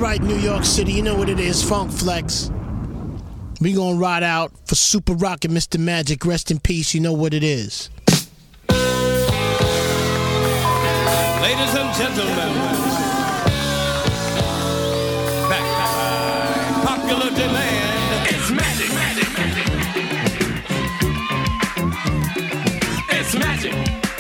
right, New York City, you know what it is, Funk Flex. We gonna ride out for Super Rock and Mr. Magic. Rest in peace, you know what it is. Ladies and gentlemen, back by popular demand, it's Magic. It's Magic.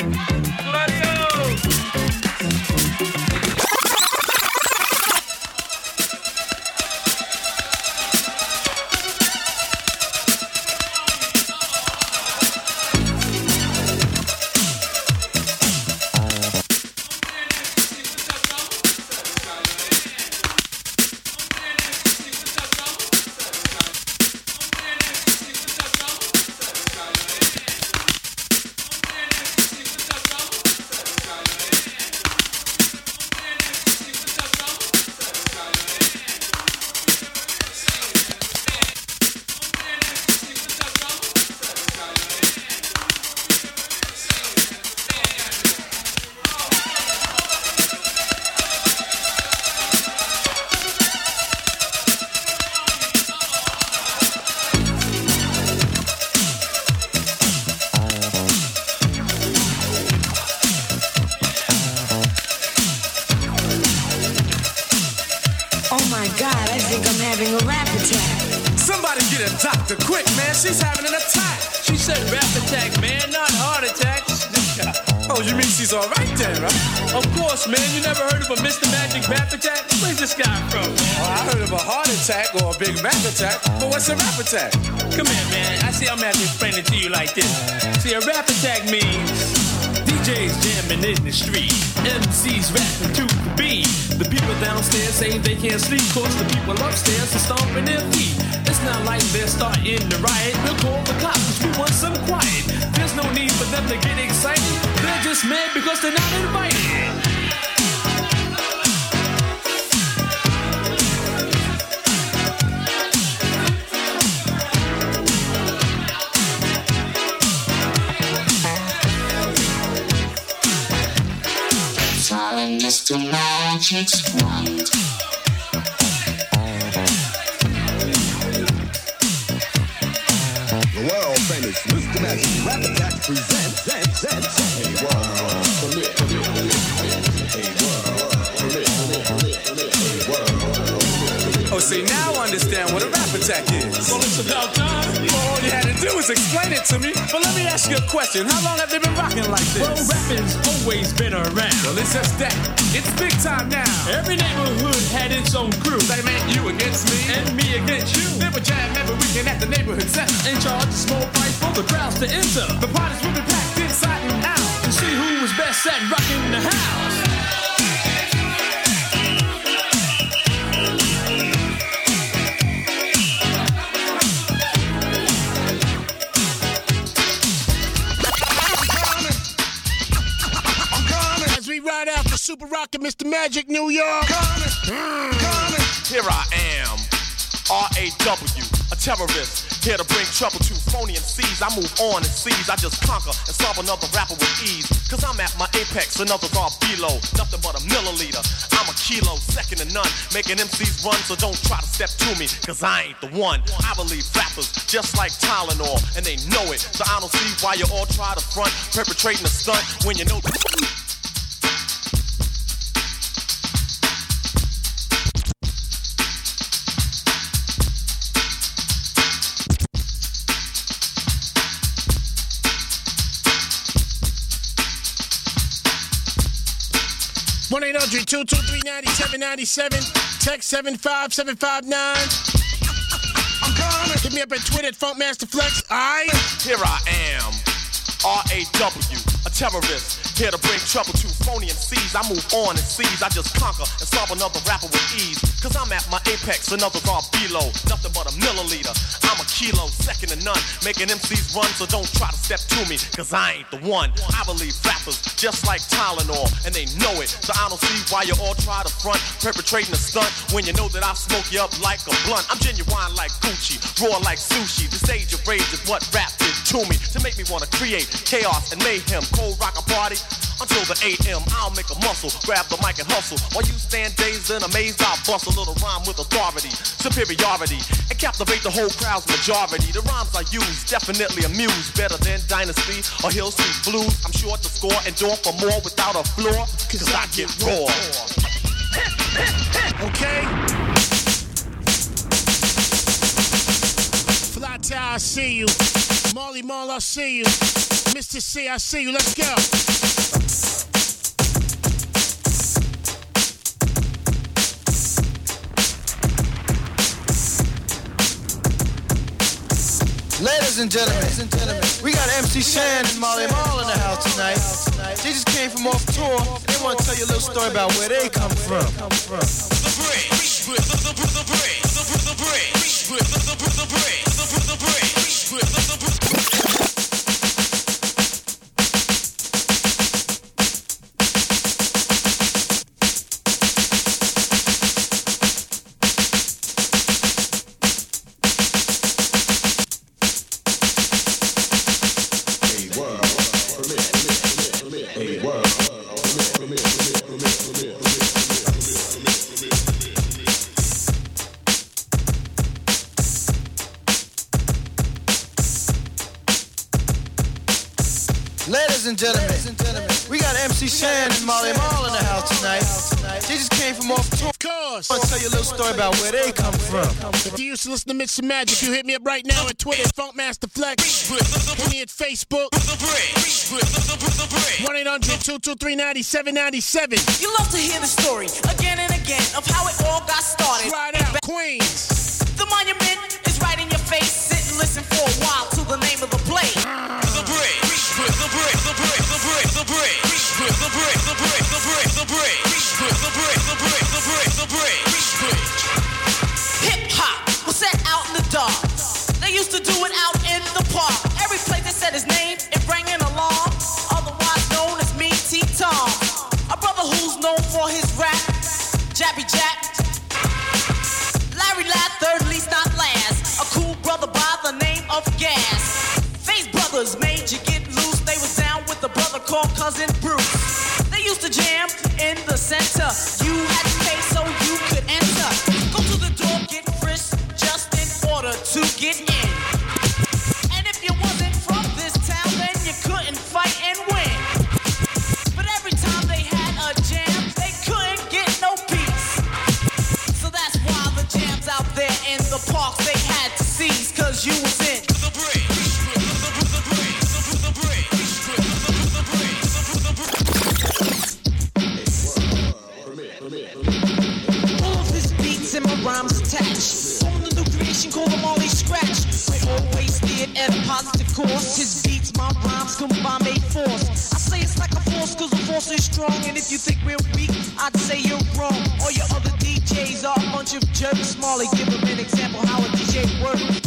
Doctor, quick, man, she's having an attack. She said rap attack, man, not heart attacks. Oh, you mean she's all right then, right? Of course, man. You never heard of a Mr. Magic rap attack? Where's this guy from? Oh, I heard of a heart attack or a big rap attack, but what's a rap attack? Come here, man. I see I'm gonna have to explain it to you like this. See, a rap attack means DJs jamming in the street, MCs rapping to the beat. The people downstairs say they can't sleep, cause the people upstairs are stomping their feet. It's not like they're starting to riot. We'll call the cops cause we want some quiet. There's no need for them to get excited. They're just mad because they're not invited. Mr. Magic's right. The world famous Mr. Magic Rap Attack presents Hey world, Oh, see, now I understand what a rap attack is. Well, it's about time. All you had to do was explain it to me. But let me ask you a question. How long have they been rocking like this? Well, rapping's always been around. Well, it's just that. It's big time now. Every neighborhood had its own crew. They meant you against me. And me against you. They would jam every weekend at the neighborhood center. And charge a small price for the crowds to enter. The parties would be packed inside and out. To see who was best at rocking the house. Super Rock and Mr. Magic, New York. Here I am, R.A.W., a terrorist, here to bring trouble to phony MCs. I move on and seize, I just conquer and solve another rapper with ease. Cause I'm at my apex, and others are below, nothing but a milliliter. I'm a kilo, second to none, making MCs run, so don't try to step to me, cause I ain't the one. I believe rappers just like Tylenol, and they know it, so I don't see why you all try to front, perpetrating a stunt when you know. One 800-223-9797. Text 75759. Hit me up at Twitter at FunkMasterFlex. Alright. Here I am, R.A.W., a terrorist. Here to bring trouble to phony MCs. I move on and seize. I just conquer and solve another rapper with ease. Cause I'm at my apex and others are below. Nothing but a milliliter. I'm a kilo, second to none. Making MCs run, so don't try to step to me. Cause I ain't the one. I believe rappers just like Tylenol, and they know it. So I don't see why you all try to front, perpetrating a stunt when you know that I smoke you up like a blunt. I'm genuine like Gucci, raw like sushi. The stage of rage is what rap did to me, to make me wanna create chaos and mayhem cold rock a party until the AM. I'll make a muscle, grab the mic and hustle. While you stand dazed and amazed, I'll bust a little rhyme with authority, superiority, and captivate the whole crowd's majority. The rhymes I use definitely amuse, better than Dynasty or Hill Street Blues. I'm sure to score and door for more without a floor, cause I get raw. Okay? Fly Tower, I see you. Marley Marl, I see you. Mr. C, I see you. Let's go. Ladies and gentlemen, we got MC Shan and Marley Marl in the house tonight. They just came from off tour. They want to tell you a little story about where they come from. Ladies and gentlemen, we got MC Shan and Marley Marl in the house tonight. They just came from off tour. Of course. I want to tell you a little story about where they come from. If you used to listen to Mr. Magic, you hit me up right now at Twitter, Funkmaster Flex. Hit me at Facebook. 1-800-223-9797. You love to hear the story again and again of how it all got started. Right out, Queens. The monument is right in your face. Sit and listen for a while to the name of the play. Hip hop was set out in the dark. They used to do it out in the park. Every place they said his name, it rang an alarm. Otherwise known as me, T-Tom. A brother who's known for his rap, Jabby Jack. Larry Ladd, third least not last. A cool brother by the name of Gas. Face Brothers made you get loose. They was down with a brother called Cousin Bruce. They used to jam in the center. You had to pay so you could enter. Go to the door, get frisked, just in order to get in. And if you wasn't from this town, then you couldn't fight and win. But every time they had a jam, they couldn't get no peace. So that's why the jams out there in the parks they had to seize, cause you was in the break. All of his beats and my rhymes attached. On the new creation called them all scratch. I always steered at a positive course. His beats, my rhymes combine made force. I say it's like a force cause the force is strong. And if you think we're weak, I'd say you're wrong. All your other DJs are a bunch of jerks. Marley, give them an example how a DJ works.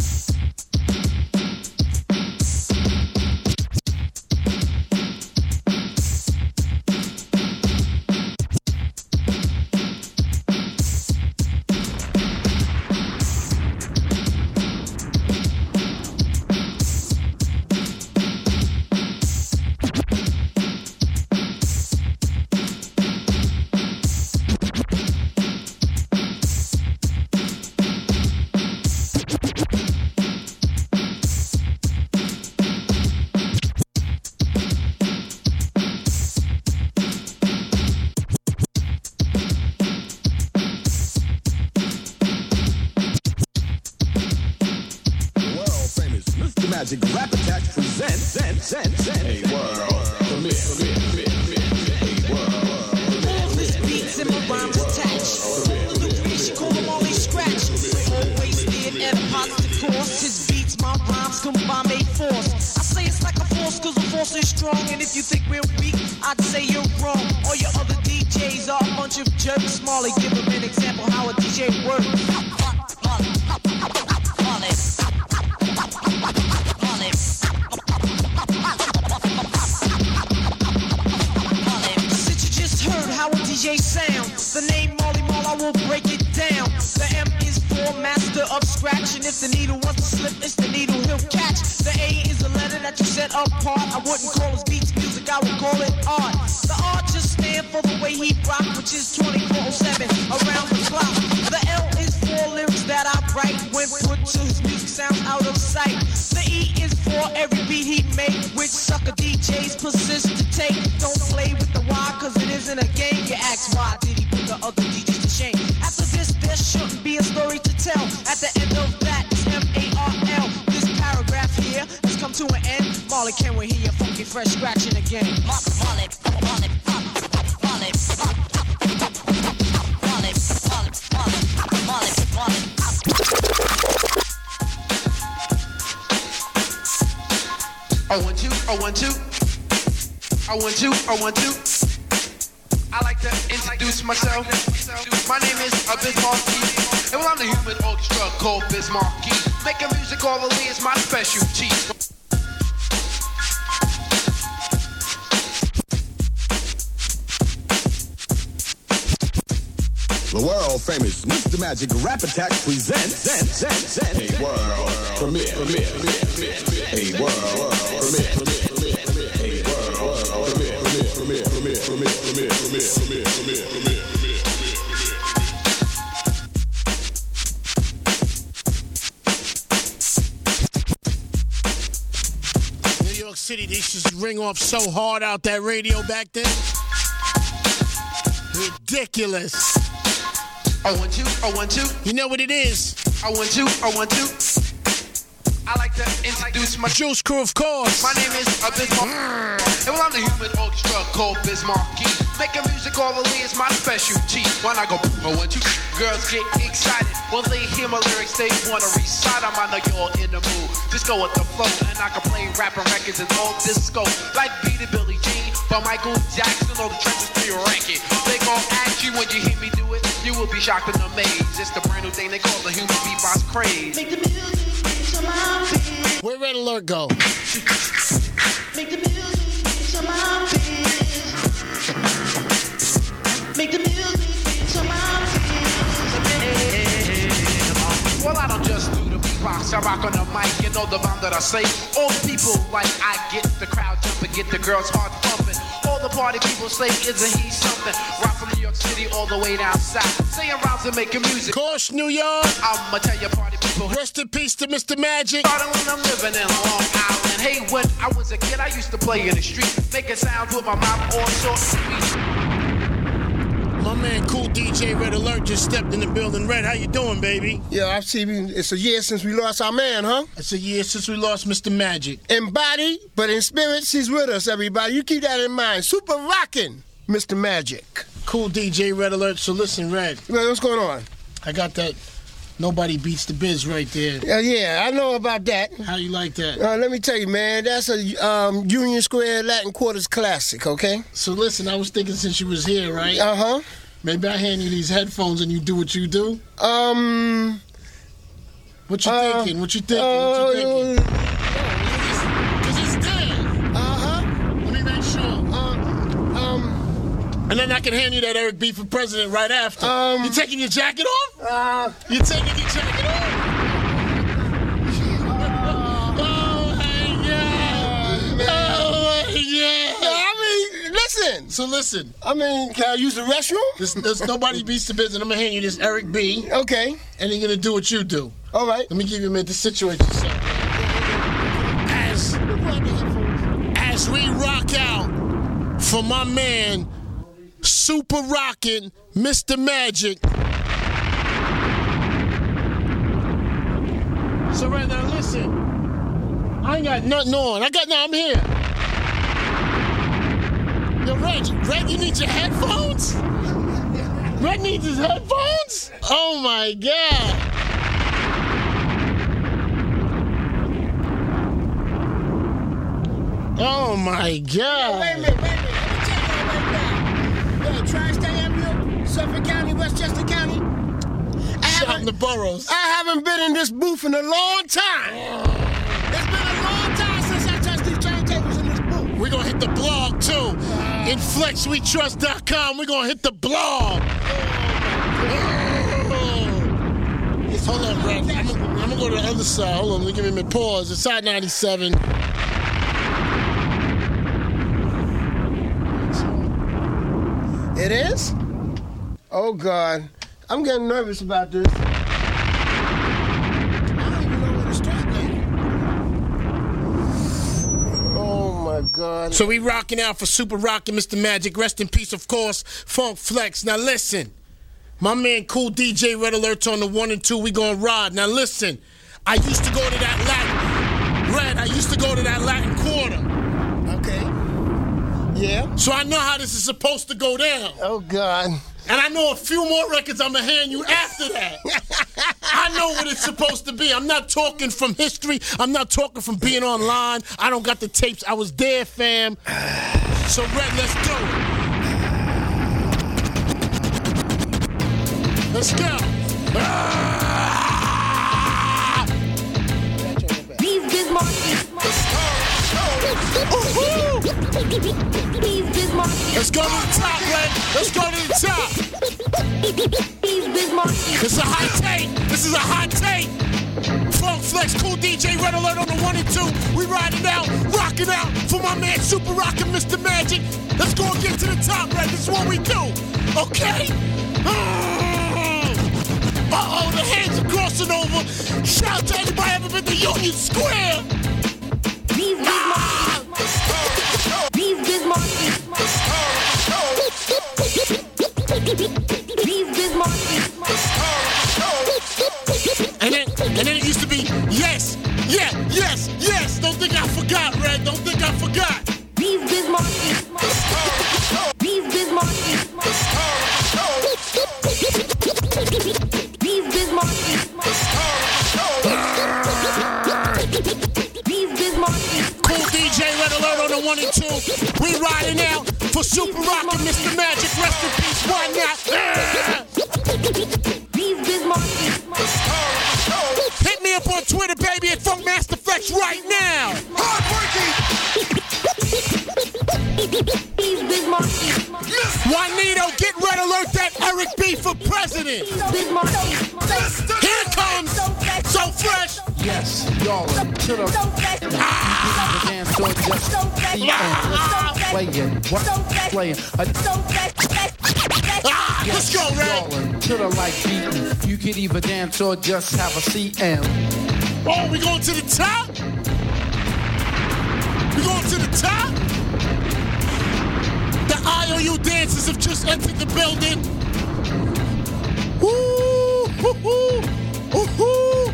Magic Rap Attack presents a world premiere. All of his beats and my rhymes attached. The creation call them all scratch. Always steered at a positive course. His beats, my rhymes combine made force. I say it's like a force cause the force is strong. And if you think we're weak, I'd say you're wrong. All your other DJs are a bunch of jerks. Marley, give them an example how a DJ works. DJ sound, the name Marley Marl, I will break it down. The M is for master of scratch, and if the needle wants to slip, it's the needle he'll catch. The A is a letter that you set apart. I wouldn't call his beats music, I I would call it art. The art just stand for the way he rock, which is 24/7 around the clock. The L is for lyrics that I write when put to his music sounds out of sight. The E is for every beat he make, which sucker DJs persist to take. Don't play with the Y, cause it isn't a game. You ask why did he put the other DJs to shame? After this, there shouldn't be a story to tell. At the end of that, it's M-A-R-L. This paragraph here has come to an end. Marley, can we hear your funky fresh scratching again? Marley. I want you. I like to introduce myself. My name is Bismarck Keith, and well, I'm the human orchestra called Bismarck Keith. Making music all the way is my specialty. The world famous Mr. Magic Rap Attack presents a world premiere. A world premiere. New York City, they used to ring off so hard out that radio back then. Ridiculous. I want you. You know what it is? I want you. I like to introduce my Juice Crew, of course. My name is Bismarck, and well, I'm the human orchestra called Bismarck Keith. Making music all the way is my specialty. When I go, I want you. Girls get excited when they hear my lyrics. They wanna recite them. I know you're in the mood. Just go with the flow, and I can play rapping records and all disco, like Beat It, Billie Jean, by Michael Jackson, or the trenches to your ranking. They gon' ask you when you hear me do it. You will be shocked and amazed. It's the brand new thing they call the human beatbox craze. Make the music. Where Red Alert go? Make the music so my biz. Make the music so my biz. Well, I don't just do the beatbox. I rock on the mic. You know the rhyme that I say. All the people like I get the crowd jumping, get the girls heart pumping. All the party people say, isn't he something? Rock from New York City all the way down south. Saying rhymes and making music. Course, New York. I'ma tell you party people. Rest in peace to Mr. Magic. Starting when I'm living in Long Island. Hey, when I was a kid, I used to play in the street. Making sounds with my mouth all sorts of sweet. My man, Cool DJ Red Alert just stepped in the building. Red, how you doing, baby? Yeah, I see. It's a year since we lost our man, huh? It's a year since we lost Mr. Magic. In body, but in spirit, he's with us, everybody. You keep that in mind. Super rockin', Mr. Magic. Cool DJ Red Alert. So listen, Red. What's going on? I got that Nobody Beats the Biz right there. Yeah, I know about that. How you like that? Let me tell you, man, that's a Union Square Latin Quarters classic, okay? So listen, I was thinking since you was here, right? Uh-huh. Maybe I hand you these headphones and you do what you do? What you thinking? What you thinking? Because it's there. Uh-huh. Let me make sure. And then I can hand you that Eric B for president right after. You taking your jacket off? You taking your jacket off? Oh, my God. Oh, my God. Listen. So listen. Can I use the restroom? There's Nobody Beats the Biz, and I'm going to hand you this Eric B. Okay. And you're going to do what you do. All right. Let me give you a minute to situate yourself. As we rock out for my man, super rockin' Mr. Magic. So right now, listen. I ain't got nothing on. I'm here. Yo, Red, you need your headphones? Red needs his headphones? Oh, my God. Oh, my God. Wait a minute. Let me tell you right now. Tri-State Avenue, Suffolk County, Westchester County. Shout the boroughs. I haven't been in this booth in a long time. It's been a long time since I touched these turntables in this booth. We're going to hit the blog, too. InFlexWeTrust.com. We're going to hit the blog. Hold on, bro. I'm going to go to the other side. Hold on. Let me give him a pause. It's side 97. It is? Oh, God. I'm getting nervous about this. I don't even know where to start now. Oh, my God. So we rocking out for Super Rockin' Mr. Magic. Rest in peace, of course, Funk Flex. Now listen, my man Cool DJ Red Alert's on the 1 and 2. We gonna ride. Now listen, I used to go to that Latin Quarter. Okay. Yeah. So I know how this is supposed to go down. Oh, God. And I know a few more records I'm going to hand you after that. I know what it's supposed to be. I'm not talking from history. I'm not talking from being online. I don't got the tapes. I was there, fam. So, Red, let's do it. Let's go. Let's go to the top, Red. Let's go to the top. This is a hot tape. This is a hot tape. Funk Flex, Cool DJ, Red Alert on the 1 and 2. We riding out, rocking out for my man Super Rockin' Mr. Magic. Let's go and get to the top, Red. This is what we do. Okay? Uh-oh, the hands are crossing over. Shout out to anybody ever been to Union Square. And then it used to be yes, yeah, yes, yes. Don't think I forgot, Red. Don't think I forgot. Cool DJ Red Alert on the 1 and 2. We riding out for Super Rockin' Mr. Magic. Rest in peace. Why not? Hit me up on Twitter, baby, at Funk Master Flex right now. Juanito, get Red Alert that Eric B for president. Here comes So Fresh. Yes, y'all to the dance floor just playing. Let's go, Red. To the like beating. You can either dance or just have a seat and. Oh, we going to the top? We going to the top? The IOU dancers have just entered the building. Woo, woo, woo, woo, woo.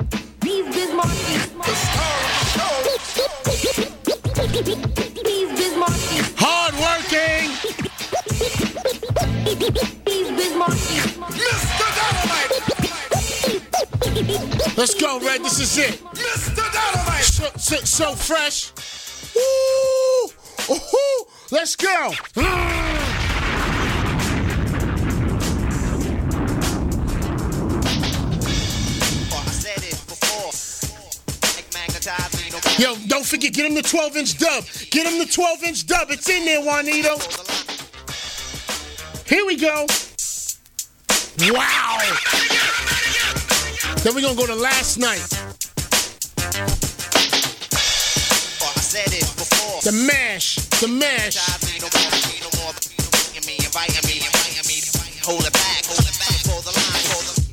Hard working. Mr. Dynamite. Let's go, Red. This is it. Mr. Dynamite. So fresh. Woo! Ooh, let's go. Yo, don't forget, get him the 12-inch dub. Get him the 12-inch dub. It's in there, Juanito. Here we go. Wow. Then we're going to go to last night. The mash. The mash. Hold it back. Pull the line.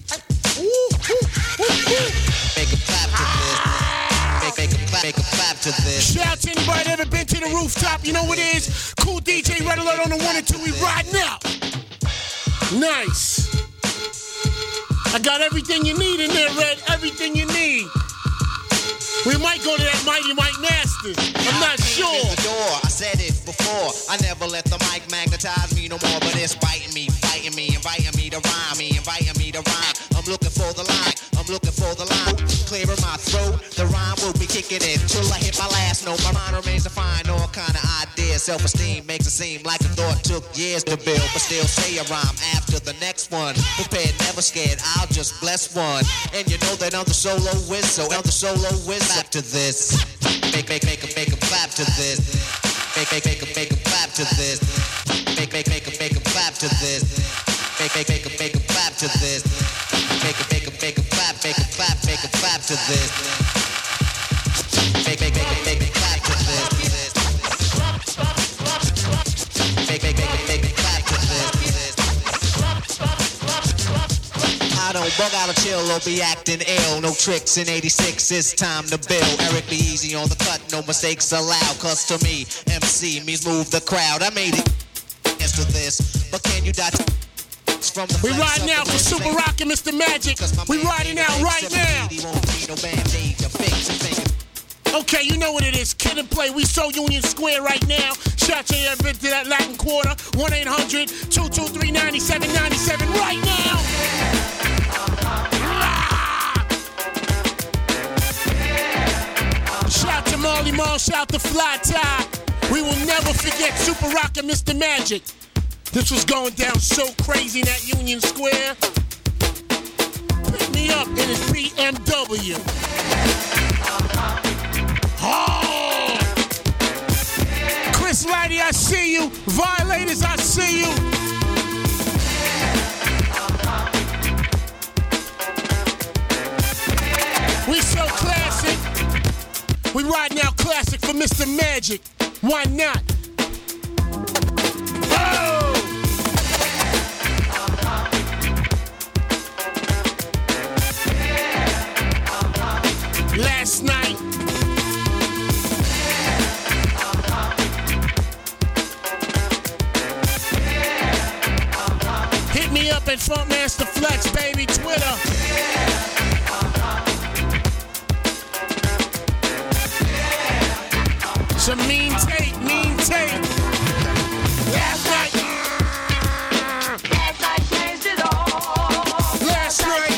Make a clap to this. Make a clap to this. Shout out to anybody that ever been to the rooftop. You know what it is? Cool DJ Red Alert on the 1 and 2. We riding out. Nice. I got everything you need in there, Red. Everything you need. We might go to that Mighty Mike Masters. I'm not sure. The door. I said it before. I never let the mic magnetize me no more, but it's biting me, fighting me, inviting me to rhyme, inviting me to rhyme. I'm looking for the line. I'm looking for the line. Clearing my throat. The rhyme will be kicking in till I hit my last note. My mind remains to find all kind of ideas. Self-esteem makes it seem like a thought took years to build, but still say a rhyme after the next one. Prepared, never scared. I'll just bless one. And you know that I'm the soloist, so I'm the soloist. Clap to this. Make a clap to this. Make a clap to this. Make a clap to this. Make a clap to this. Make a clap to this. Make a clap to this. Make a clap to this. bug out of chill or be acting ill. No tricks in 86, it's time to build. Eric be easy on the cut, no mistakes allowed. Cause to me, MC means move the crowd. I made it to this, but can you die? We riding out for Super Rock and Mr. Magic. We riding out right now. Okay, you know what it is. Kid and Play. We so Union Square right now. Shout your ear to that Latin Quarter. 1-800-223-9797 right now. Shout to Marley Marl. Shout to Fly Tie. We will never forget Super Rock and Mr. Magic. This was going down so crazy in that Union Square. Pick me up in his BMW. Oh! Chris Lighty, I see you. Violators, I see you. We so classic. We riding out classic for Mr. Magic. Why not? Oh! Last night, hit me up at Funkmaster Flex, baby, Twitter. Some mean tape, mean tape. Last night. Last night changed it all. Last night.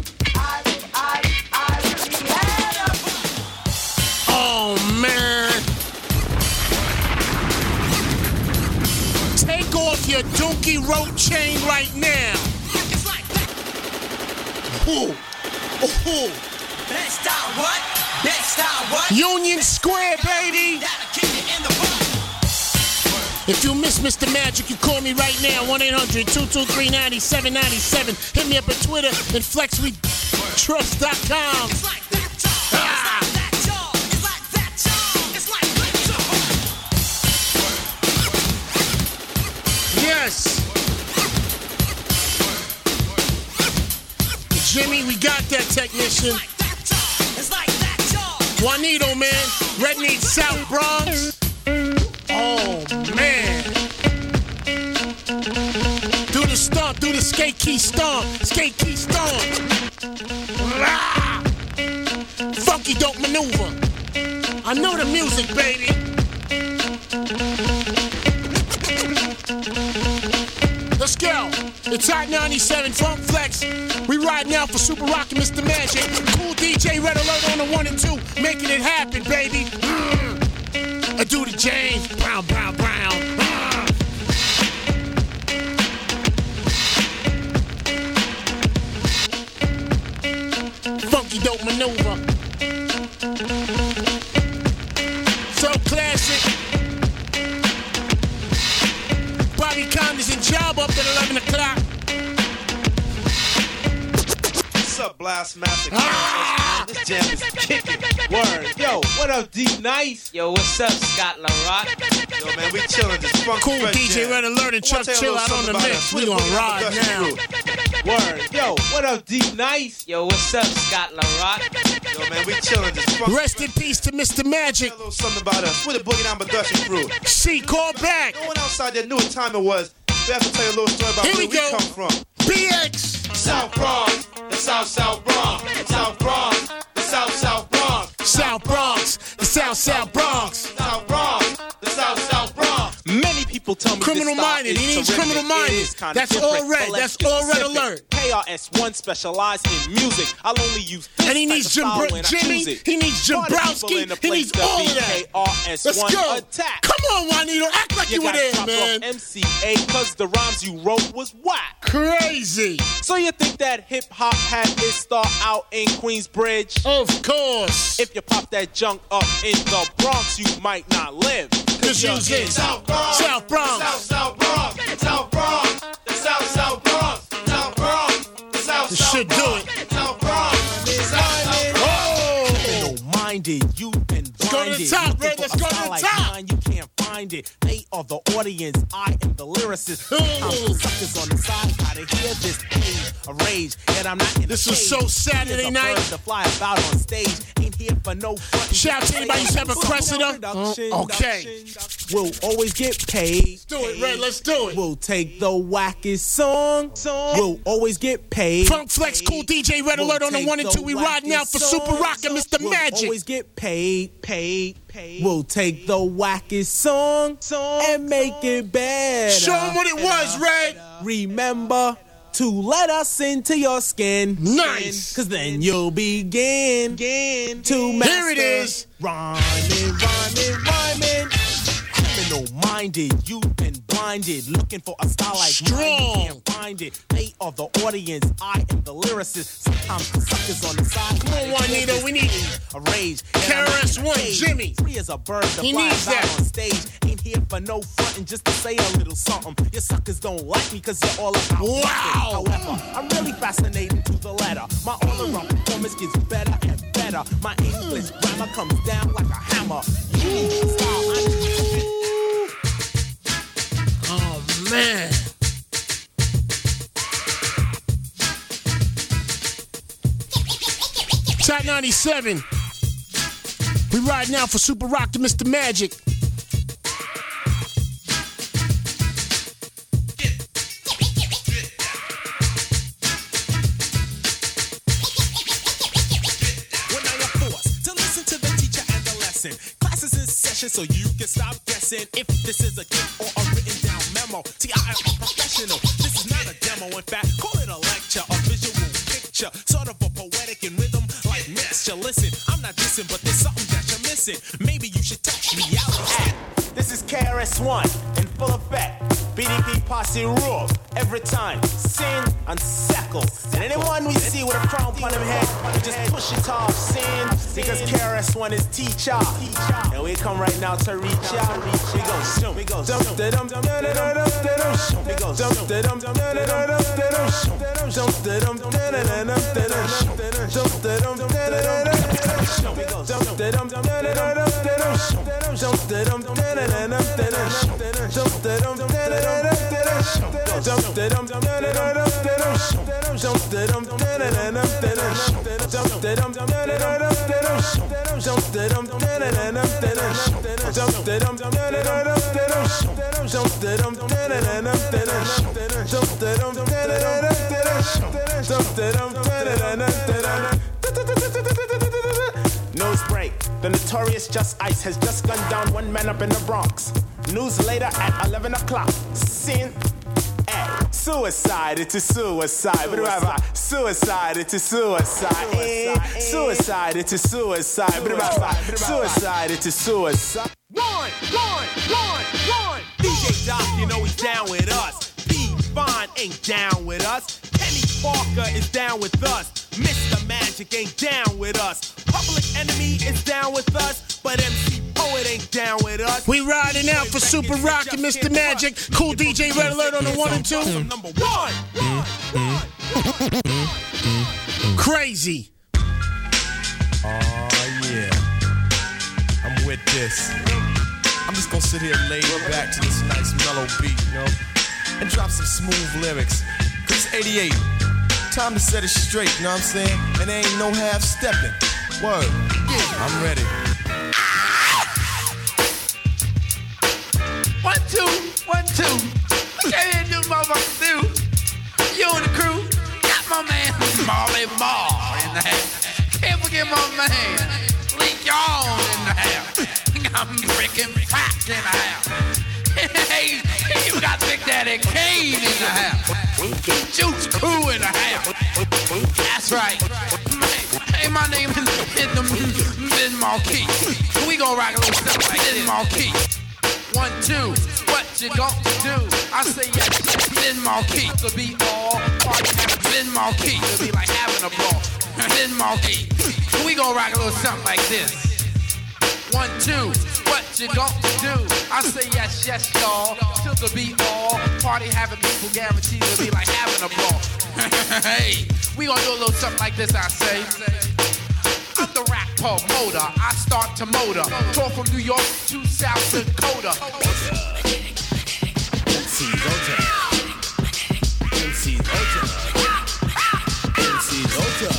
Oh, man. Take off your donkey rope chain right now. Ooh. Ooh. Best style what? Best style what? Union Square, baby. If you miss Mr. Magic, you call me right now. 1-800-223-9797. Hit me up at Twitter and flexwetrust.com. Yes. Jimmy, we got that technician. Juanito, man. Red Meat South Bronx. Oh, man. Do the stomp. Do the skate key stomp. Skate key stomp. Ah! Funky dope maneuver. I know the music, baby. Let's go. It's Hot 97 Funk Flex. We riding out for Super Rock and Mr. Magic. Cool DJ Red Alert on the 1 and 2. Making it happen, baby. I do the James. Brown, brown, brown. Funky dope maneuver. So classic. Bobby Connor's in job up at 11 o'clock. What's up, Blast Master? This jam is kicking. Word. Yo, what up, D-Nice? Yo, what's up, Scott LaRock? Yo, man, we chilling. This funk cool DJ Red Alert and Chuck Chill out on the mix. We gonna ride now. Word. Yo, what up, D-Nice? Yo, what's up, Scott LaRock? Yo, man, we chilling. This funk. Rest in peace to Mr. Magic. A little something about us. We're the Boogie Down Production crew. C, call back. No one outside there knew what time it was. We have to tell you a little story about where we come from. BX. South Bronx. The South Bronx. South Bronx. The South Bronx. South Bronx. The South Bronx. South Bronx. The South Bronx. Many people tell me criminal minded. He needs criminal minded. That's all red. That's all Red Alert. KRS-One specialized in music. I'll only use this. And he needs Jimmy. He needs Jimbrowski. He needs all of that. Let's go. Attack. Come on, Juanito. Act like you were there, man. MCA, cause the rhymes you wrote was whack. Crazy. So you think that hip hop had its start out in Queensbridge? Of course. If you pop that junk up in the Bronx, you might not live. Cause you're in South Bronx. South Bronx. South Bronx. South Bronx. The South Bronx. South Bronx. The South should do it. South Bronx. Oh. Minded, you've been blinded. Let's go to the top, Red. Let's go to the top. You can't find mind it. They are the audience, I am the lyricist. Sometimes suckers on the side gotta hear this page of rage. Yet I'm not in This the was cage. so Saturday night. To fly about on stage. Ain't here for no front. Shout out to anybody who's ever Cressida. Okay. We'll always get paid. Let's do it, Red. Let's do it. We'll take the wackest song. We'll always get paid. Funk Flex, Cool DJ, Red Alert on the 1 and 2. We riding out for Super Rock and Mr. Magic. We'll always get paid. We'll take the wackest song and make it better. Show them what it was, Red. Remember to let us into your skin. Nice. Cause then you'll begin to master. Here it is. Rhyming. Criminal-minded, you've been blinded. Looking for a style like mine, you can't find it. They are the audience, I am the lyricist. Sometimes the suckers on the side. Come on, Juanito, we need a rage. KRS-One, Jimmy. Free as a bird to He fly needs out that. on stage. Ain't here for no frontin', just to say a little something. Your suckers don't like me cause you're all about wow. nothing. However, I'm really fascinating to the letter. My all-around performance gets better and better. My English grammar comes down like a hammer. You need the style, I need you. Oh, man. Top 97. We riding out for Super Rock to Mr. Magic. Classes in session so you can stop guessing if this is a gift or a written down memo. See, I am a professional. This is not a demo. In fact, call it a lecture, a visual picture, sort of a poetic in rhythm like mixture. Listen, I'm not dissing, but there's something that you're missing. Maybe you should touch me out. This is KRS-One in full effect. BDP posse rule every time. Sin and Seckle. And anyone we see with a crown on him head, we just push it off. Sin because KRS-One is teacher. And we come right now to reach out. We go zoom. We go zoom. We go zoom. We go zoom. We go Nose break. The notorious Just Ice has just gunned down one man up in the Bronx. News later at 11 o'clock. Sin. Suicide, it's a suicide. Suicide, it's a suicide. Suicide, it's a suicide. Suicide, it's a suicide. One. DJ Doc, you know he's down with us. P. Vaughn ain't down with us. Kenny Parker is down with us. Mr. Magic ain't down with us. Public Enemy is down with us. But MC Poet ain't down with us. We riding out for Super Rock and Mr. Magic. Cool DJ Red Alert on the 1 and 2. Number one. Crazy. Oh, yeah. I'm with this. I'm just gonna sit here laid back to this nice mellow beat, you know, and drop some smooth lyrics. Cause it's 88. Time to set it straight, you know what I'm saying? And there ain't no half stepping. Word. I'm ready. 1, 2, 1, 2. Look at here, do motherfuckers do. You and the crew got my man Marley Marl in the house. Can't forget my man Lee John in the house. I'm freaking fat in the house. Hey, you got Big Daddy Kane in the house. Juice Crew in the house. That's right. Hey, my name is Ben Marquis. We gon' rock a little stuff like this, Marquis. 1, 2, what you gonna do? I say yes, Ben Marquis to be all party having Ben Marquis to be like having a ball. Ben Marquis. We gon' rock a little something like this. 1, 2, what you gonna do? I say yes, y'all. To be all party having people guaranteed to be like having a ball. Hey, we gonna do a little something like this, I say. I'm the rap promoter. I start to motor. Tour from New York to South Dakota. MC's Ota. MC's Ota. MC's Ota.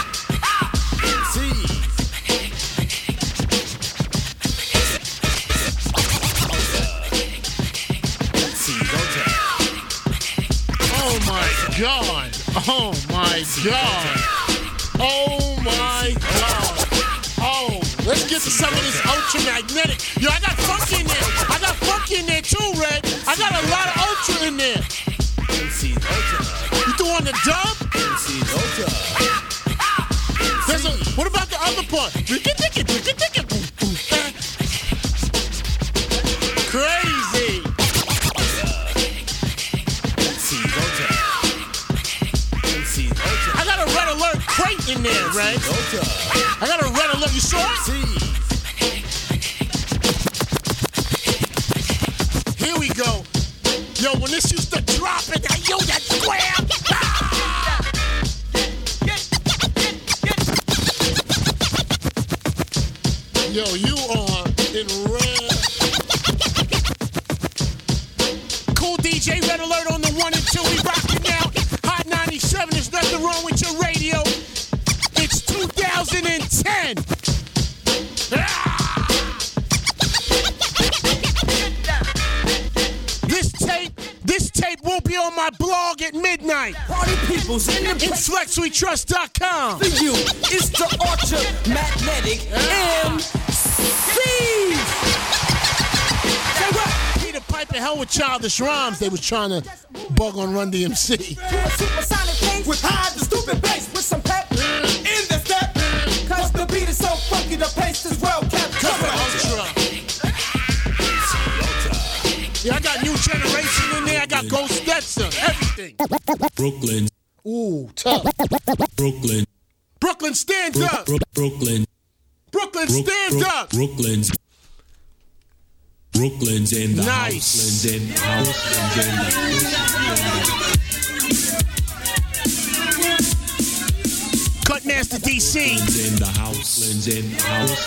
Oh my God. Oh my God. Oh my God. Oh, let's get to some of this ultramagnetic. Yo, I got funk in there. I got funk in there too, Red. I got a lot of ultra in there. You doing the dub? What about the other part? Crazy. I got a red alert crate in there, right? I got a red alert. You saw it? Here we go. Yo, when this used to drop it, yo, that square. Yo, you are in red. Cool DJ, red alert on the 1 and 2. We rocking now. Hot 97, there's nothing wrong with your radio. It's 2010. This tape will be on my blog at midnight. Party peoples in the FlexWeTrust.com. For you, it's the ultramagnetic MC. Say what? Peter Piper, hell with Childish Rhymes. They was trying to bug on Run DMC. With high the stupid bass with some pep in the step. Cause the beat is so funky, the pace is well kept. Ultra. Yeah, I got New Generation in there. I got Ghost Stetson. Everything. Brooklyn. Ooh, tough. Brooklyn. Brooklyn, stand up. Brooklyn. Brooklyn, stand up. Brooklyn's in the nice. House. In the house. Cutmaster DC. In the house. In the house.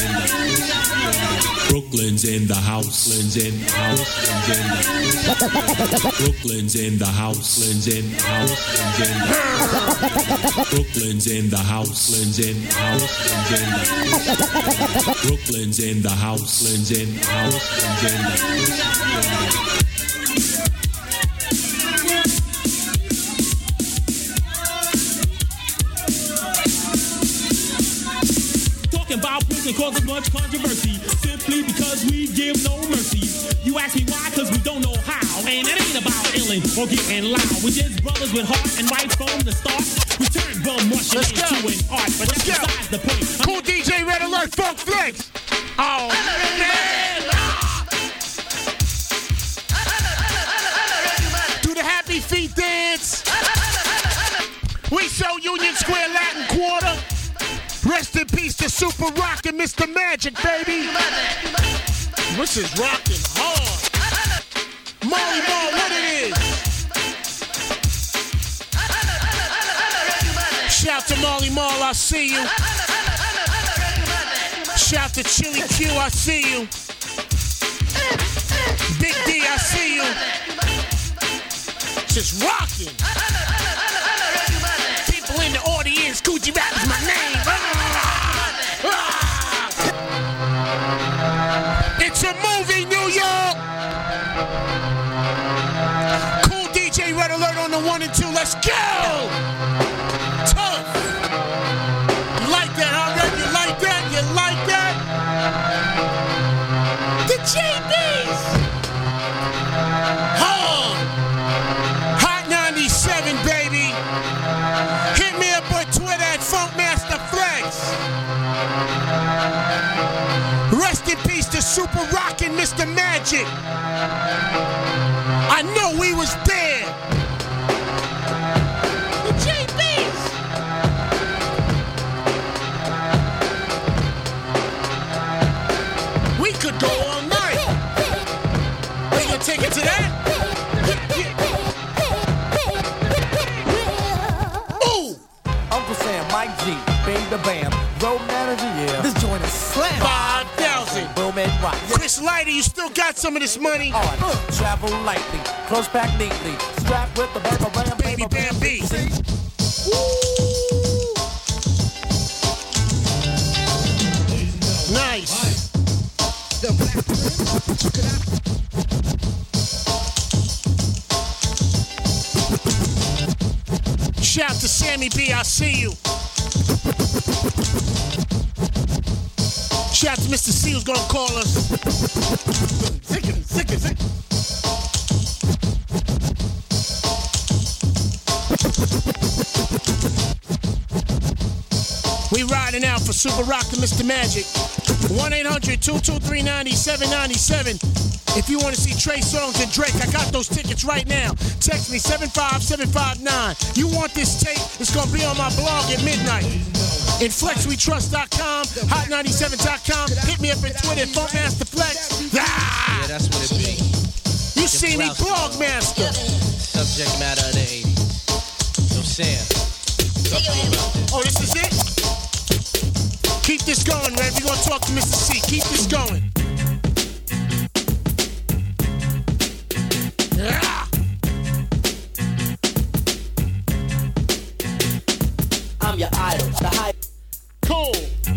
Brooklyn's in the house. In the house. Brooklyn's in the house. In the house. Brooklyn's in the house. In the house. Brooklyn's in the house. In the house. About prison causes much controversy simply because we give no mercy. You ask me why, cause we don't know how. And it ain't about illin' or getting loud. We're just brothers with heart and right from the start. We turn bum rushing into an art, but that's besides the point. Cool DJ, red alert, Funk Flex. Oh, man. Do the happy feet dance. We show Union Square Latin Quarter. Rest in peace to Super Rockin' Mr. Magic, baby. This is rockin' hard. Molly Ball, what it is. Shout to Molly Mall, I see you. Shout to Chili Q, I see you. Big D, I see you. Just rockin'. People in the audience, Gucci Rap is my name. It's a movie, New York. Cool DJ, red alert on the 1 and 2. Let's go. Tough. You like that, huh, Red? You like that? You like that? The JBs. Hot 97, baby. Hit me up on Twitter at Funkmaster Flex. Rest in peace to Super Rockin' Mr. Magic. I know we was there. The JBs. We could go all night. We gonna take it to that? Uncle Sam, Mike G, Bang the Bam, Roll Friday, you still got some of this money. Travel lightly, close pack neatly, strapped with the Baby Bam B. Nice. Shout to Sammy B, I see you. Shout to Mr. C who's gonna call us. Sick. We riding out for Super Rock to Mr. Magic. 1-800-223-9797. If you want to see Trey Songz and Drake, I got those tickets right now. Text me 75759. You want this tape? It's going to be on my blog at midnight. In FlexWeTrust.com, Hot97.com. Hit me up at Twitter, FunkMasterFlex. Yeah, that's what it be. You see me, Blog Master. Subject matter of the 80s. So Sam. Oh, this is it? Keep this going, man. We're going to talk to Mr. C. Keep this going. Yeah. I'm your idol. The hype. Cool.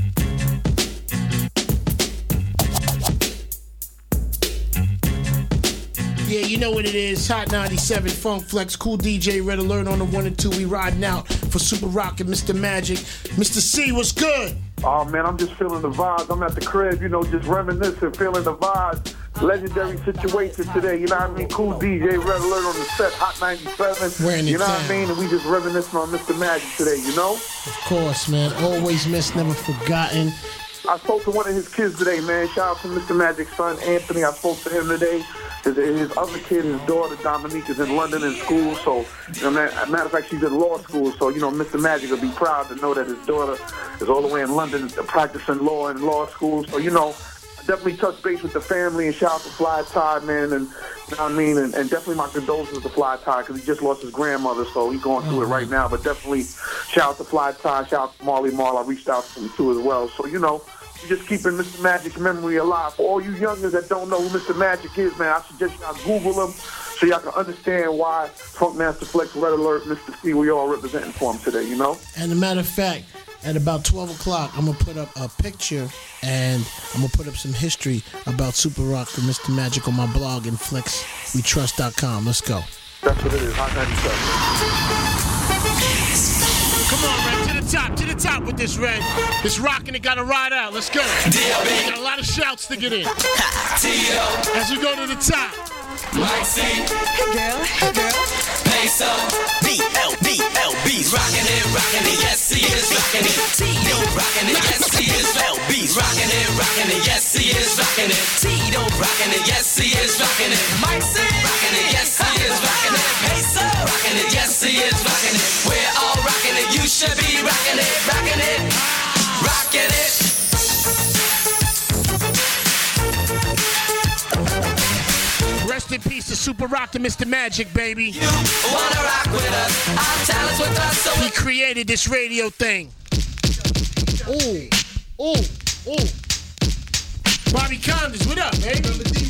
Yeah, you know what it is. Hot 97, Funk Flex, Cool DJ, Red Alert on the 1 and 2. We riding out for Super Rock and Mr. Magic. Mr. C, what's good? Oh, man, I'm just feeling the vibes. I'm at the crib, you know, just reminiscing, feeling the vibes. Legendary situation today, you know what I mean? Cool DJ, Red Alert on the set, Hot 97. You know what I mean? And we just reminiscing on Mr. Magic today, you know? Of course, man. Always missed, never forgotten. I spoke to one of his kids today, man. Shout out to Mr. Magic's son, Anthony. I spoke to him today. His other kid, his daughter, Dominique, is in London in school. So, you know, matter of fact, she's in law school. So, you know, Mr. Magic will be proud to know that his daughter is all the way in London practicing law in law school. So, you know, I definitely touch base with the family and shout out to Fly Ty, man. And, you know what I mean? And definitely my condolences to Fly Ty because he just lost his grandmother. So he's going through it right now. But definitely shout out to Fly Ty, shout out to Marley Marl. I reached out to him too as well. So, you know, just keeping Mr. Magic's memory alive. For all you youngins that don't know who Mr. Magic is, man, I suggest y'all Google him so y'all can understand why Funkmaster Flex, Red Alert, Mr. C, we all representing for him today, you know? And a matter of fact, at about 12 o'clock, I'm going to put up a picture and I'm going to put up some history about Super Rock and Mr. Magic on my blog in FlexWeTrust.com. Let's go. That's what it is, Hot 97. Come on, Red, to the top with this, Red. This rockin' it gotta ride out. Let's go. We got a lot of shouts to get in. As we go to the top. Mike C. Hey girl. Peso. BLB's rockin' it, yes he is rockin' it. Tito rockin' it, yes he is. LB's rockin' it, yes he is rockin' it. Tito rockin' it, yes he is rockin' it. Mike C. rockin' it, yes he is rockin' it. Peso rockin' it, yes he is rockin' it. We're all rockin' it, you should be rockin' it, rockin' it, rockin' it. Rest in peace to Super Rock and Mr. Magic, baby. You wanna rock with us, our talents with us, so he created this radio thing. Ooh. Bobby Condors, what up, baby? Remember D?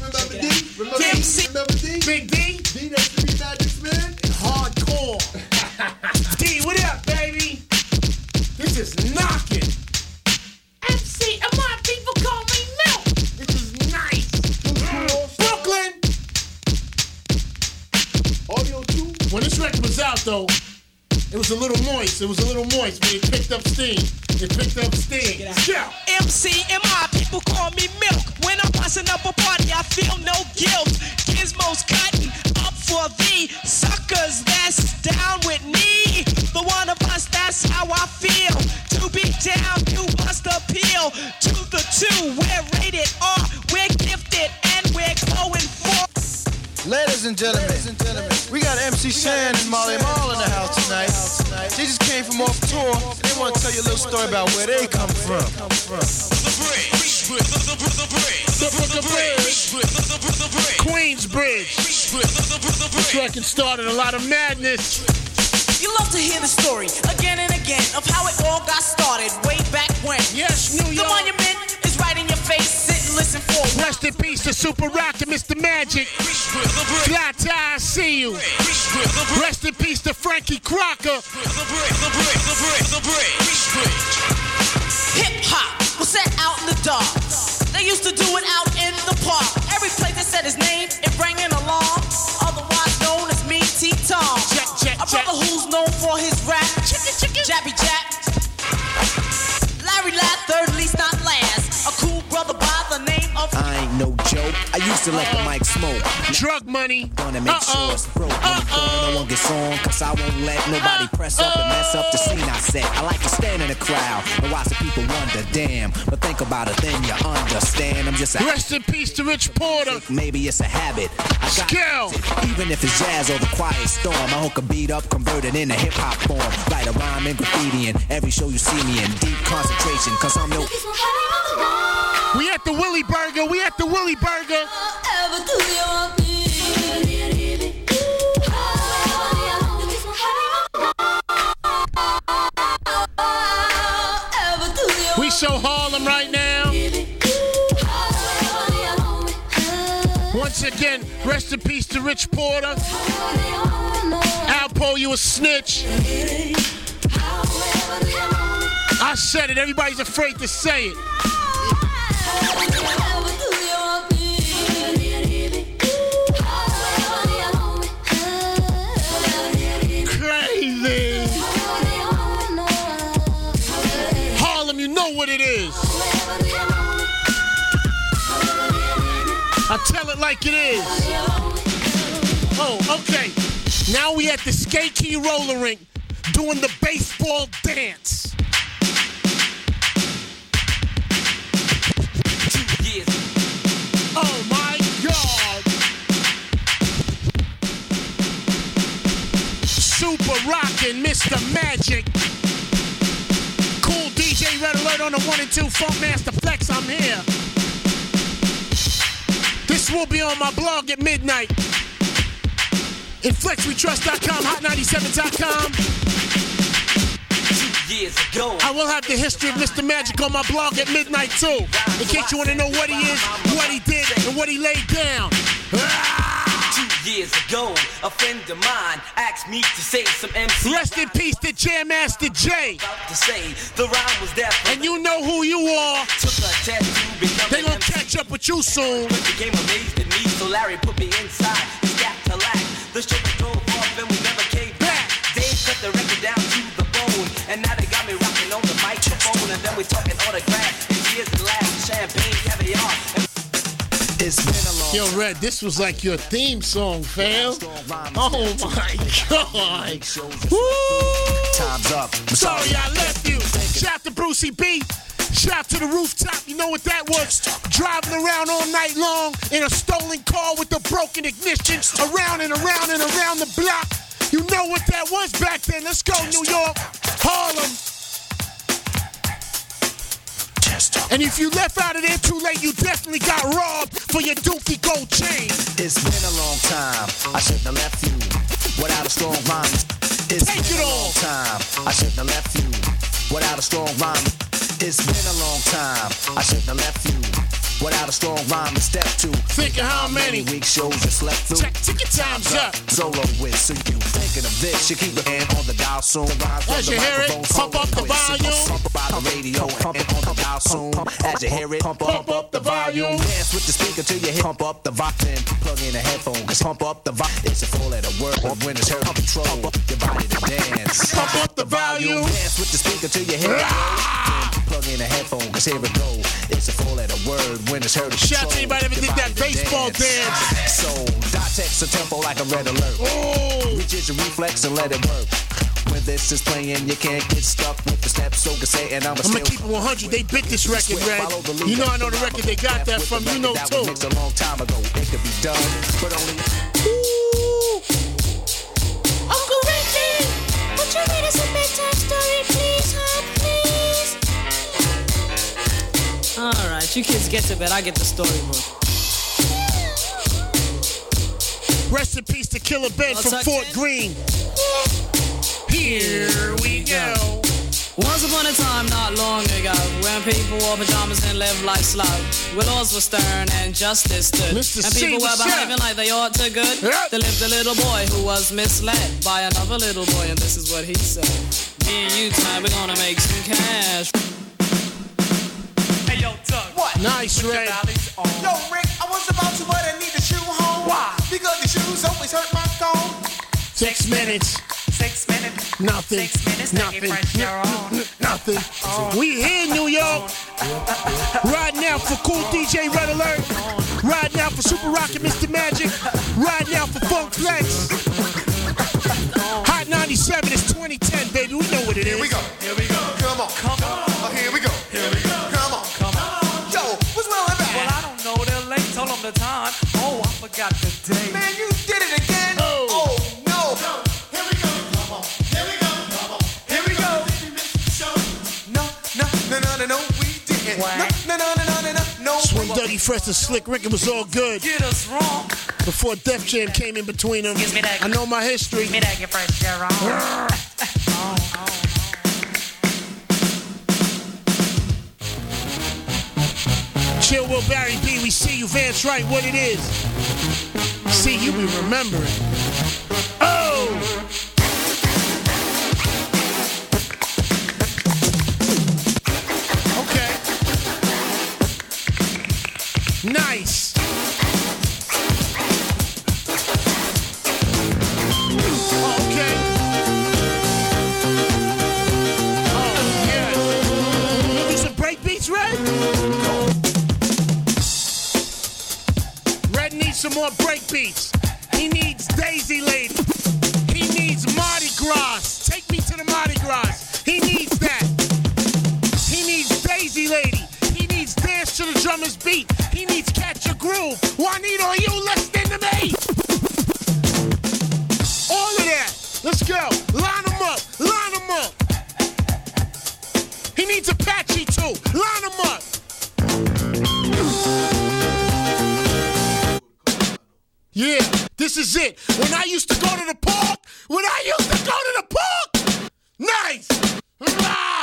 Big D? D, that's the Magic's man. Hardcore. D, what up, baby? This is knocking. MC, and my people call me Milk. This is nice. Brooklyn. Audio 2. When this record was out, though, it was a little moist, but it picked up steam. Yeah. MC and my people call me Milk. When I'm busting up a party, I feel no guilt. Gizmo's cutting up for the suckers that's down with me. The one of us, that's how I feel. To be down, you must appeal to the two. We're rated R, we're gifted, and we're going for. Ladies and gentlemen, we got MC Shan and Molly Marl in the house tonight. They just came from off tour. They want to tell you a little story about where they come from. Queensbridge. This record started a lot of madness. You love to hear the story again and again of how it all got started way back when. Yes, New York. The monument is right in your face, sitting listen for. Rest in peace to Super Rock and Mr. Magic. Fly Tie, I see you. Rest in peace to Frankie Crocker. Hip hop was set out in the dark. They used to do it out in the park. Every place that said his name, it rang an alarm. Otherwise known as me, T-Tom. A brother who's known for his rap. Jabby Jab. Larry laugh, third least not last. A cool brother by the name of. I ain't no joke. I used to let the mic smoke. Drug money. Gonna make sure it's broke. No one gets on, cause I won't let nobody press up and mess up the scene I set. I like to stand in the crowd and watch the people wonder, damn. But think about it, then you understand. I'm just a. Rest in peace to Rich Porter. Maybe it's a habit. I got it. Even if it's jazz or the quiet storm, I hook a beat up, convert it into hip hop form. Write a rhyme and graffiti in every show you see me in. Deep concentration, cause I'm no. We at the Willy Burger. We at the Willy Burger. We show Harlem right now. Once again, rest in peace to Rich Porter. Alpo, you a snitch. I said it. Everybody's afraid to say it. Crazy. Harlem, you know what it is. I tell it like it is. Oh, okay. Now we at the Skate Key roller rink doing the baseball dance. Oh my God! Super rockin' Mr. Magic. Cool DJ Red Alert on the 1 and 2 Funk Master Flex, I'm here. This will be on my blog at midnight. In FlexWeTrust.com, Hot97.com. I will have the history of Mr. Magic on my blog at midnight too. In case you want to know what he is, what he did, and what he laid down. 2 years ago, a friend of mine asked me to say some MC. Rest in peace to Jam Master J. To say the rhyme was death. And you know who you are. Took a test to become they gonna catch up with you soon. Became amazed at me, so Larry put me inside. His gap to lack. The show was drove off and we never came back. Dave cut the record down to the bone, and now they got me rocking on the microphone. And then we talking autographs and cheers and laughs, champagne, caviar. It's been a long Yo, Red, this was like your theme song, fam. Oh my God. Woo! Time's up. Sorry I left you. Shout to Brucey B. Shout to the rooftop. You know what that was? Driving around all night long in a stolen car with a broken ignition, around and around and around the block. You know what that was back then. Let's go, New York, Harlem. And if you left out of there too late, you definitely got robbed for your Dookie gold chain. It's been a long time. I shouldn't have left you without a strong rhyme. It's Take been it a long time. I shouldn't have left you without a strong rhyme. It's been a long time. I shouldn't have left you without a strong rhyme. Step two. Think of how many week shows you slept through. Check your time's up. Solo with, so you thinking of this. You keep your hand on the dial soon. As you hear it, pump up the volume. Pump about the radio and on the dial soon. As you hear it, pump up the volume. Dance with the speaker till you hit. Pump up the volume. Plug in a headphone, cause pump up the volume. It's a full letter word when it's heard. Control your body to dance. Pump up the volume. Dance with the speaker till you hit. Plug in a headphone, cause here it go. It's a full letter word when it's heard. Shout to anybody ever did that baseball dance. So, dot text a tempo like a red alert. Oh. Reach your reflex and let it work. When this is playing, you can't get stuck with the steps. So can say, and I'm gonna keep it 100. They bit this record, Red. You know I know the record they got that from. You know too. Mixed a long time ago. It could be done, but only. Uncle Ricky, would you read us a bedtime story, please, hon, please? All right, you kids get to bed. I get the storybook. Rest in peace to Killer Ben from Fort Greene. Here we go. Once upon a time, not long ago, when people wore pajamas and lived life slow, where laws were stern and justice stood, Mr. and C, people were what's behaving up? like they ought to good, there lived a little boy who was misled by another little boy, and this is what he said. Me and you, tonight, we're gonna make some cash. Hey, yo, Doug. What? Nice, Put your Ray. valleys on. Yo, Rick, I was about to, but I need the shoe home. Why? Because the shoes always hurt my phone. 6 minutes. 6 minutes. Nothing. 6 minutes. Nothing. Nothing. Oh. We here, New York. Riding out for Cool DJ Red Alert. Riding out for Super Rocket Mr. Magic. Riding out for Funk Flex. Hot 97 is 2010, baby. We know what it is. Here we go. Here we go. Come on. Come on. Here we go. Here we go. Come on. Come on. Yo, what's well and bad? Well, I don't know. They're late. Told them the time. Oh, I forgot the day. Man, you did it again. Oh no. Here we go. Come on. Here we go. Come on. Here we go. No, we didn't. No. Swing Dirty Fresh and Slick Rick, it was all good. Get us wrong. Before Def Jam came in between them. I know my history. Give me that, get fresh, you're wrong. Chill Will Barry B, we see you, Vance Wright, what it is. See, you be remembering. Oh! Okay. Nice. Okay. Oh, yeah. Do some break beats, Red? Red needs some more break beats. He needs Daisy Lady. He needs Mardi Gras. Take me to the Mardi Gras. He needs that. He needs Daisy Lady. He needs Dance to the Drummer's Beat. He needs Catch a Groove. Juanito, are you listening to me? All of that. Let's go. Line them up. Line them up. He needs Apache too. Line them up. Yeah, this is it. When I used to go to the park. Nice. Ah.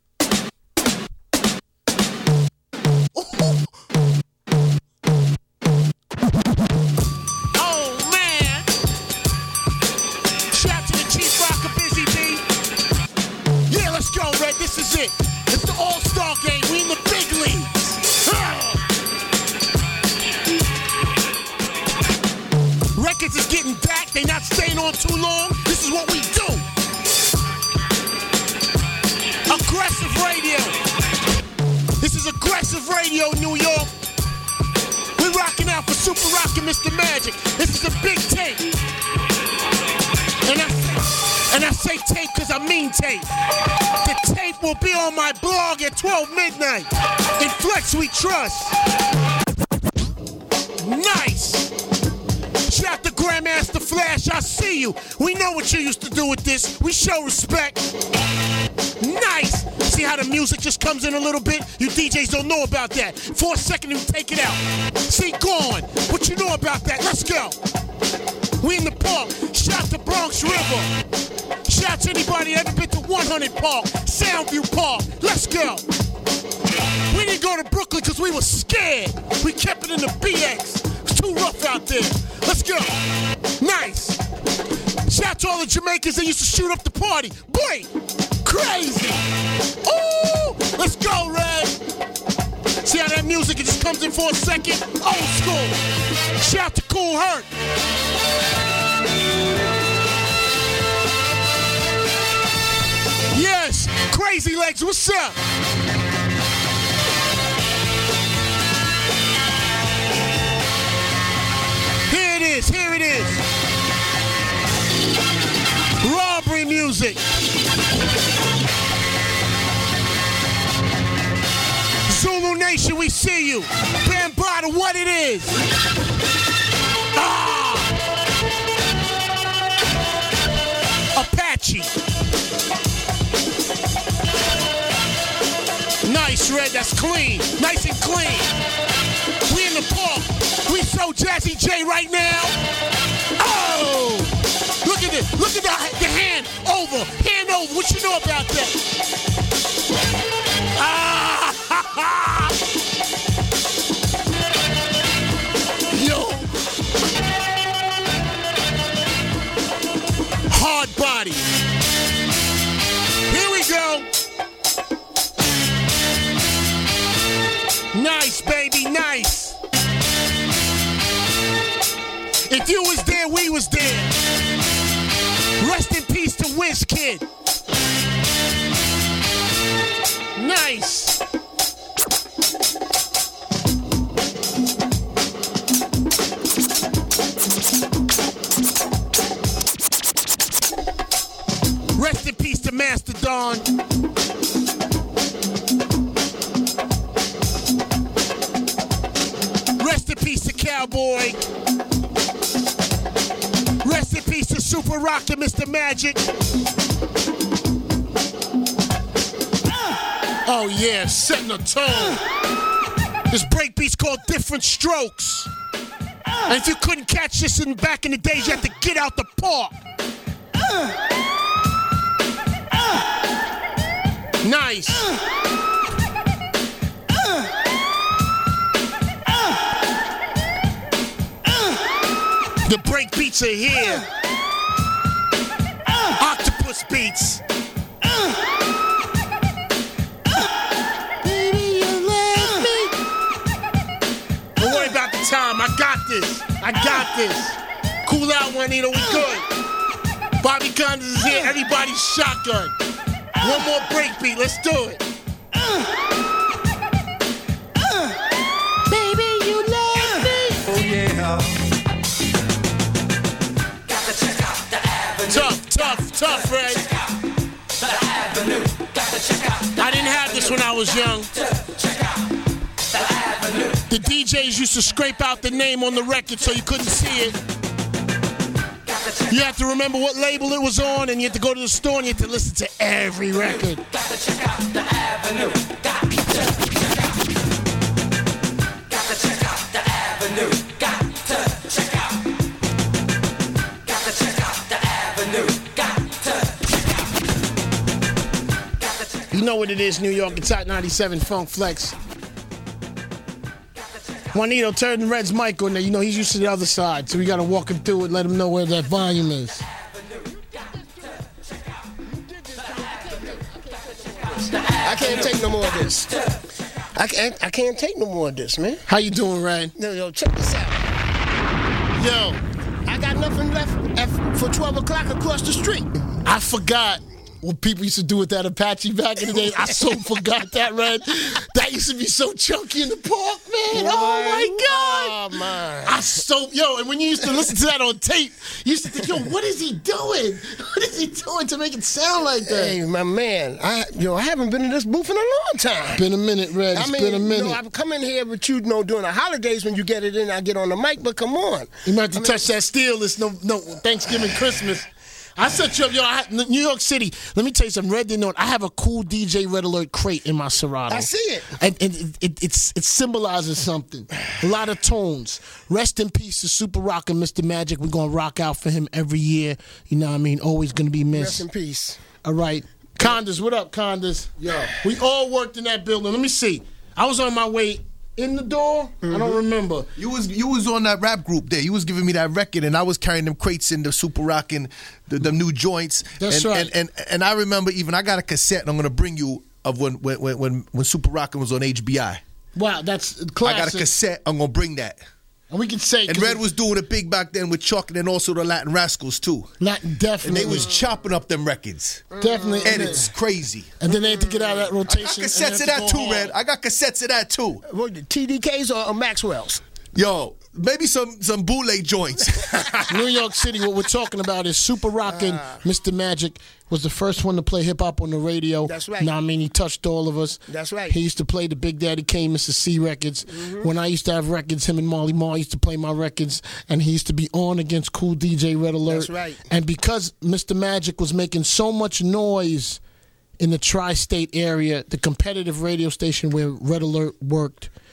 Oh, man. Shout to the Chief Rocker, Busy B. Yeah, let's go, Red. This is it. It's the All-Star game. We in the big leagues. Records is getting back. They not staying on too long. This is what we do. Aggressive radio. This is aggressive radio, New York. We're rocking out for Super Rocket Mr. Magic. This is a big tape. And I say tape because I mean tape. The tape will be on my blog at 12 midnight. In Flex We Trust. Nice. Shout to Grandmaster Flash, I see you. We know what you used to do with this. We show respect. Nice. See how the music just comes in a little bit? You DJs don't know about that. For a second, you take it out. See, gone. What you know about that? Let's go. We in the park. Shout to Bronx River. Shout to anybody ever been to 100 Park, Soundview Park. Let's go. We didn't go to Brooklyn because we were scared. We kept it in the BX. It's too rough out there. Let's go. Nice. Shout to all the Jamaicans that used to shoot up the party. Boy, crazy. Ooh, let's go, Red. See how that music, it just comes in for a second? Old school. Shout to Cool Herc. Yes, Crazy Legs, what's up? Here it is. Robbery music. Zulu Nation, we see you. Bambaataa, what it is. Ah! Apache. Nice, Red, that's clean. Nice and clean. We in the park. We so Jazzy J right now. Oh! Look at this. Look at the hand over. Hand over. What you know about that? Yo. Hard body. Here we go. Nice, baby, nice. If you was there, we was there. Rest in peace to WizKid. Nice. Rest in peace to Mastodon. Rest in peace to Cowboy. Rest in peace to Super Rock and Mr. Magic. Oh yeah, setting a tone. This breakbeat's called Different Strokes. And if you couldn't catch this back in the days, you had to get out the park. Nice. The break beats are here. Octopus beats. Baby, you left me. Don't worry about the time. I got this. I got this. Cool out, Juanito. We good. Bobby Condas is here. Everybody's shotgun. One more break beat. Let's do it. Baby, you left me. Oh, yeah. Tough, Red. I didn't have this when I was young. The DJs used to scrape out the name on the record so you couldn't see it. You have to remember what label it was on, and you have to go to the store and you have to listen to every record. Got to check out the avenue. Got to check out the avenue. Got to check out. Got to check out the avenue. You know what it is, New York. It's Hot 97 Funk Flex. Juanito, turn Red's mic on there. You know, he's used to the other side, so we got to walk him through it, let him know where that volume is. I can't take no more of this. I can't take no more of this, man. How you doing, Red? Yo, check this out. Yo, I got nothing left for 12 o'clock across the street. I forgot what people used to do with that Apache back in the day. I so forgot that, Red. That used to be so chunky in the park, man. Oh, my God. Oh, man. And when you used to listen to that on tape, you used to think, yo, what is he doing? What is he doing to make it sound like that? Hey, my man, I haven't been in this booth in a long time. Been a minute, Red. It's been a minute. I've come in here with you, during the holidays when you get it in, I get on the mic, but come on. You might have to touch that steel. It's no Thanksgiving, Christmas. I set you up, New York City. Let me tell you something. Red didn't know it. I have a cool DJ Red Alert crate in my Serato. I see it. And it symbolizes something. A lot of tones. Rest in peace to Super Rock and Mr. Magic. We're going to rock out for him every year. You know what I mean? Always going to be missed. Rest in peace. All right. Condas, what up, Condas? Yo. We all worked in that building. Let me see. I was on my way in the door? I don't remember. You was on that rap group there. You was giving me that record, and I was carrying them crates in the Super Rock and the new joints. That's right. And I remember even I got a cassette, and I'm gonna bring you of when Super Rockin' was on HBI. Wow, that's classic. I got a cassette. I'm gonna bring that. And we can say, and Red was doing it big back then with Chuck, and then also the Latin Rascals too. Latin, definitely. And they was chopping up them records. Definitely. And it's crazy. And then they had to get out of that rotation. I got cassettes of that too, Red. I got cassettes of that too. What, TDKs or Maxwell's? Yo, maybe some bootleg joints. New York City, what we're talking about is Super Rockin'. Mr. Magic was the first one to play hip-hop on the radio. That's right. Now, I mean, he touched all of us. That's right. He used to play the Big Daddy Kane, Mr. C records. When I used to have records, him and Marley Marl used to play my records, and he used to be on against Cool DJ Red Alert. That's right. And because Mr. Magic was making so much noise in the tri-state area, the competitive radio station where Red Alert worked,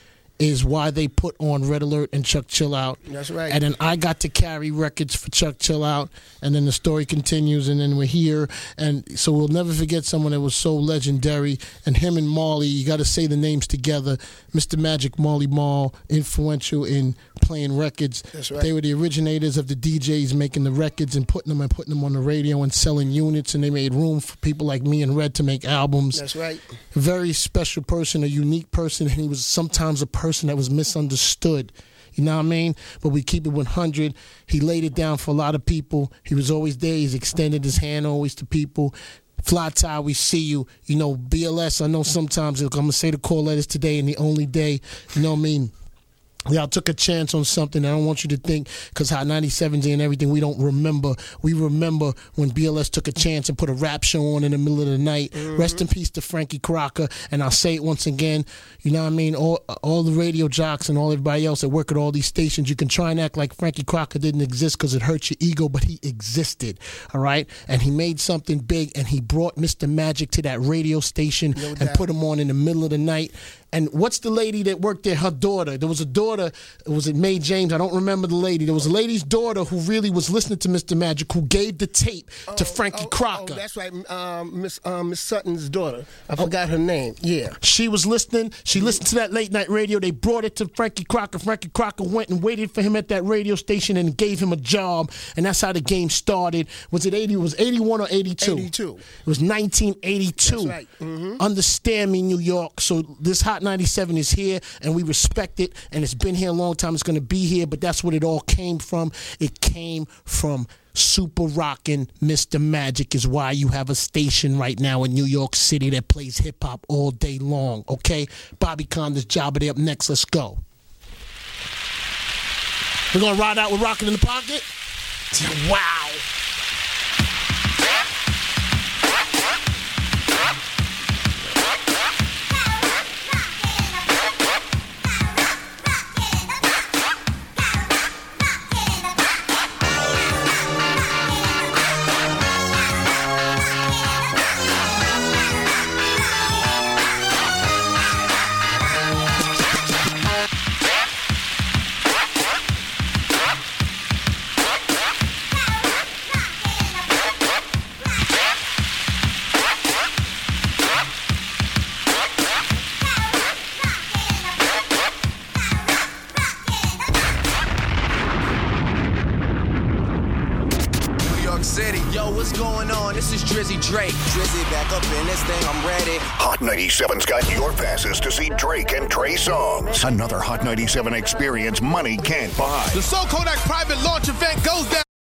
is why they put on Red Alert and Chuck Chill Out. That's right. And then I got to carry records for Chuck Chill Out, and then the story continues, and then we're here. And so we'll never forget someone that was so legendary. And him and Marley, you got to say the names together. Mr. Magic, Marley Marl, influential in playing records. That's right. They were the originators of the DJs making the records and putting them on the radio and selling units, and they made room for people like me and Red to make albums. That's right. A very special person, a unique person, and he was sometimes a person that was misunderstood. You know what I mean? But we keep it 100. He laid it down for a lot of people. He was always there. He's extended his hand always to people. Fly Tie, we see you. You know, BLS, I know sometimes I'm going to say the call letters today and the only day. You know what I mean? Y'all took a chance on something. I don't want you to think, because Hot 97's and everything, we don't remember. We remember when BLS took a chance and put a rap show on in the middle of the night. Mm-hmm. Rest in peace to Frankie Crocker. And I'll say it once again, you know what I mean? All the radio jocks and all everybody else that work at all these stations, you can try and act like Frankie Crocker didn't exist because it hurts your ego, but he existed, all right? And he made something big, and he brought Mr. Magic to that radio station and put him on in the middle of the night. And what's the lady that worked there? Her daughter. There was a daughter. Was it Mae James? I don't remember the lady. There was a lady's daughter who really was listening to Mr. Magic, who gave the tape to Frankie Crocker. Oh, that's right. Miss Sutton's daughter. I forgot her name. Yeah. She was listening. She listened to that late night radio. They brought it to Frankie Crocker. Frankie Crocker went and waited for him at that radio station and gave him a job. And that's how the game started. Was it 80? It was 81 or 82? 82. It was 1982. That's right. Mm-hmm. Understand me, New York. So this Hot 97 is here, and we respect it, and it's been here a long time. It's going to be here, but that's what it all came from. It came from super rockin' Mr. Magic is why you have a station right now in New York City that plays hip-hop all day long, okay? Bobby Conda's Jabba up next. Let's go. We're going to ride out with Rockin' in the Pocket? Wow. Drake. Drizzy back up in this thing, I'm ready. Hot 97's got your passes to see Drake and Trey Songz. Another Hot 97 experience money can't buy. The Soul Kodak private launch event goes down.